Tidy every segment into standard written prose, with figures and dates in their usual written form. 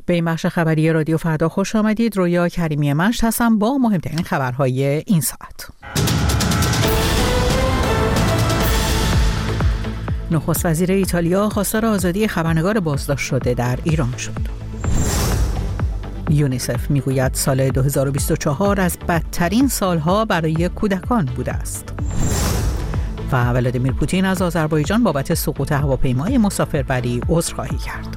به این بخش خبری رادیو فردا خوش آمدید. رویا کریمی مشت هستم با مهمترین خبرهای این ساعت. نخست وزیر ایتالیا خواستار آزادی خبرنگار بازداشت شده در ایران شد. یونیسف میگوید سال 2024 از بدترین سالها برای کودکان بوده است. و ولادیمیر پوتین از آذربایجان بابت سقوط هواپیمای مسافربری عذرخواهی کرد.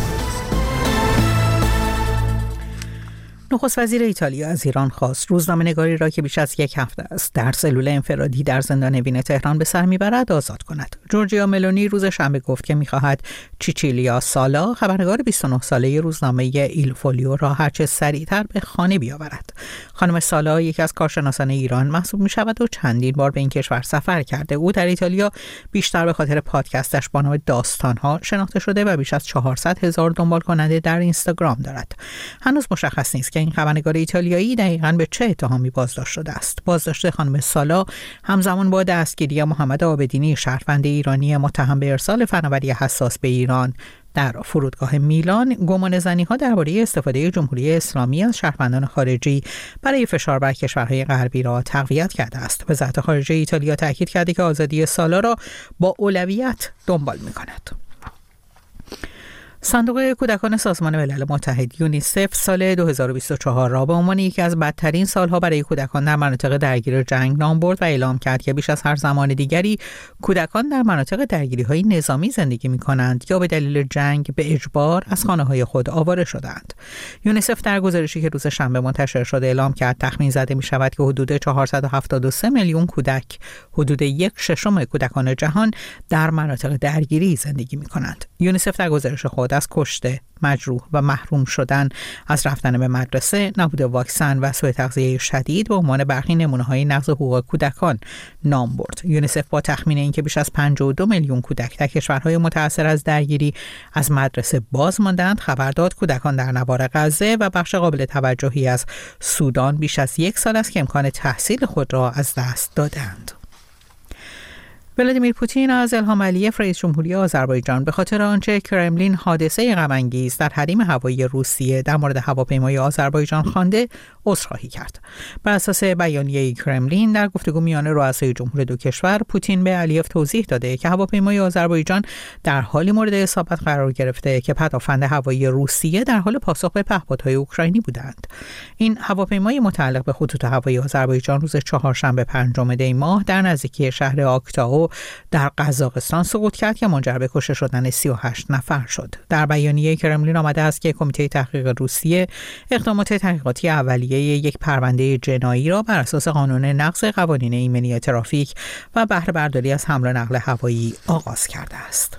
نخست وزیر ایتالیا از ایران خواست روزنامه‌نگاری را که بیش از یک هفته است در سلول انفرادی در زندان اوین تهران به سر میبرد آزاد کند. جورجیا ملونی روز شنبه گفت که میخواهد چیچیلیا سالا، خبرنگار 29 ساله روزنامه ایل فولیو، را هرچه سریعتر به خانه بیاورد. خانم سالا یکی از کارشناسان ایران محسوب میشود و چندین بار به این کشور سفر کرده. او در ایتالیا بیشتر به خاطر پادکستش با نام داستان‌ها شناخته شده و بیش از 400,000 دنبال کننده در اینستاگرام دارد. هنوز مشخص نیست که این خبرنگار ایتالیایی دقیقاً به چه اتهامی بازداشت شده است. بازداشت خانم سالا همزمان با دستگیری محمد عابدینی، شهروند ایرانی متهم به ارسال فناوری حساس به ایران در فرودگاه میلان، گمانه‌زنی‌ها درباره استفاده جمهوری اسلامی از شهروندان خارجی برای فشار بر کشورهای غربی را تقویت کرده است. وزارت خارجه ایتالیا تاکید کرده که آزادی سالا را با اولویت دنبال می‌کند. صندوق کودکان سازمان ملل متحد یونیسف سال 2024 را به عنوان یکی از بدترین سالها برای کودکان در مناطق درگیر جنگ نام برد و اعلام کرد که بیش از هر زمان دیگری کودکان در مناطق درگیری‌های نظامی زندگی می‌کنند یا به دلیل جنگ به اجبار از خانه‌های خود آواره شدند. یونیسف در گزارشی که روز شنبه منتشر شده اعلام کرد تخمین زده می‌شود که حدود 473 میلیون کودک، حدود 1/6 کودکان جهان، در مناطق درگیری زندگی می‌کنند. یونیسف در گزارش خود از کشته، مجروح و محروم شدن از رفتن به مدرسه، نبود واکسن و سوء تغذیه شدید به عنوان برخی نمونه‌های نقض حقوق کودکان نام برد. یونیسف با تخمین اینکه بیش از 52 میلیون کودک در کشورهای متأثر از درگیری از مدرسه باز ماندند، خبر داد کودکان در نوار غزه و بخش قابل توجهی از سودان بیش از 1 سال است که امکان تحصیل خود را از دست دادند. ولادیمیر پوتین از الهام علیف رئیس جمهوری آذربایجان به خاطر آنچه کرملین حادثه غم‌انگیز در حریم هوایی روسیه در مورد هواپیمای آذربایجان خوانده عذرخواهی کرد. بر اساس بیانیه کرملین در گفتگو میان رؤسای جمهور دو کشور، پوتین به علیف توضیح داده که هواپیمای آذربایجان در حالی مورد اصابت قرار گرفته که پدافند هوایی روسیه در حال پاسخ به پهپادهای اوکراینی بودند. این هواپیمای متعلق به خطوط هوایی آذربایجان روز چهارشنبه 5 دی ماه در نزدیکی شهر آکتائو در قزاقستان سقوط کرد که منجر به کشته شدن 38 نفر شد. در بیانیه کرملین آمده است که کمیته تحقیق روسیه اقدامات تحقیقاتی اولیه یک پرونده جنایی را بر اساس قانون نقض قوانین ایمنی ترافیک و بهره برداری از حمل و نقل هوایی آغاز کرده است.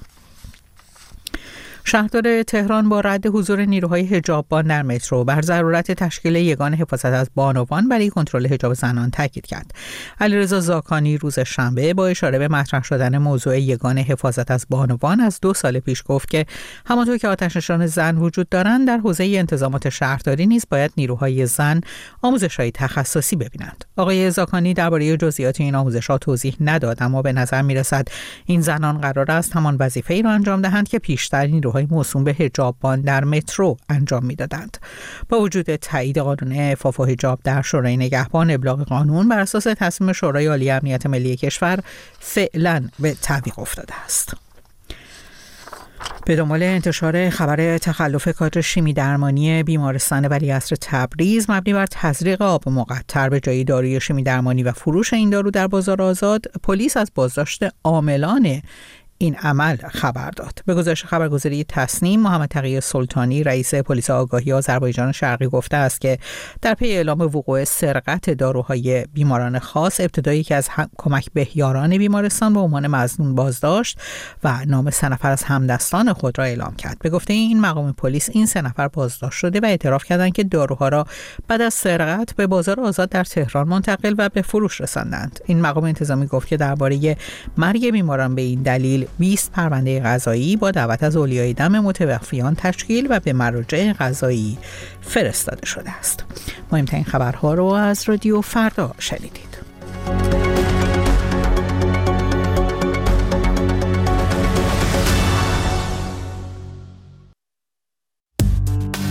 شهردار تهران با رد حضور نیروهای حجاببان در مترو بر ضرورت تشکیل یگان حفاظت از بانوان برای کنترل حجاب زنان تاکید کرد. علیرضا زاکانی روز شنبه با اشاره به مطرح شدن موضوع یگان حفاظت از بانوان از 2 سال پیش گفت که همانطور که آتش‌نشان زن وجود دارند، در حوزه انتظامات شهرداری نیز باید نیروهای زن آموزش‌های تخصصی ببینند. آقای زاکانی درباره جزئیات این آموزش‌ها توضیح نداد، اما به نظر می‌رسد این زنان قرار است همان وظیفه‌ای را انجام دهند که پیشتر نیروهای موسوم به حجاببان در مترو انجام می‌دادند. با وجود تایید قانون عفاف و حجاب در شورای نگهبان، ابلاغ قانون بر اساس تصمیم شورای عالی امنیت ملی کشور فعلا به تعویق افتاده است. به دنبال انتشار خبر تخلف کادر شیمی درمانی بیمارستان ولیعصر تبریز مبنی بر تزریق آب مقطر به جای داروی شیمی درمانی و فروش این دارو در بازار آزاد، پلیس از بازداشت عاملان این عمل خبر داد. به گزارش خبرگزاری تسنیم، محمد تقی سلطانی رئیس پلیس آگاهی آذربایجان شرقی گفته است که در پی اعلام وقوع سرقت داروهای بیماران خاص، ابتدا یکی از کمک بهیاران بیمارستان به عنوان مظنون بازداشت و نام 3 نفر از همدستان خود را اعلام کرد. به گفته این مقام پلیس، این 3 نفر بازداشت شده و اعتراف کردند که داروها را بعد از سرقت به بازار آزاد در تهران منتقل و به فروش رساندند. این مقام انتظامی گفت که درباره مرگ بیماران به این دلیل 20 پرونده قضایی با دعوت از اولیای دم متوفیان تشکیل و به مراجع قضایی فرستاده شده است. مهمترین خبرها رو از رادیو فردا شنیدید.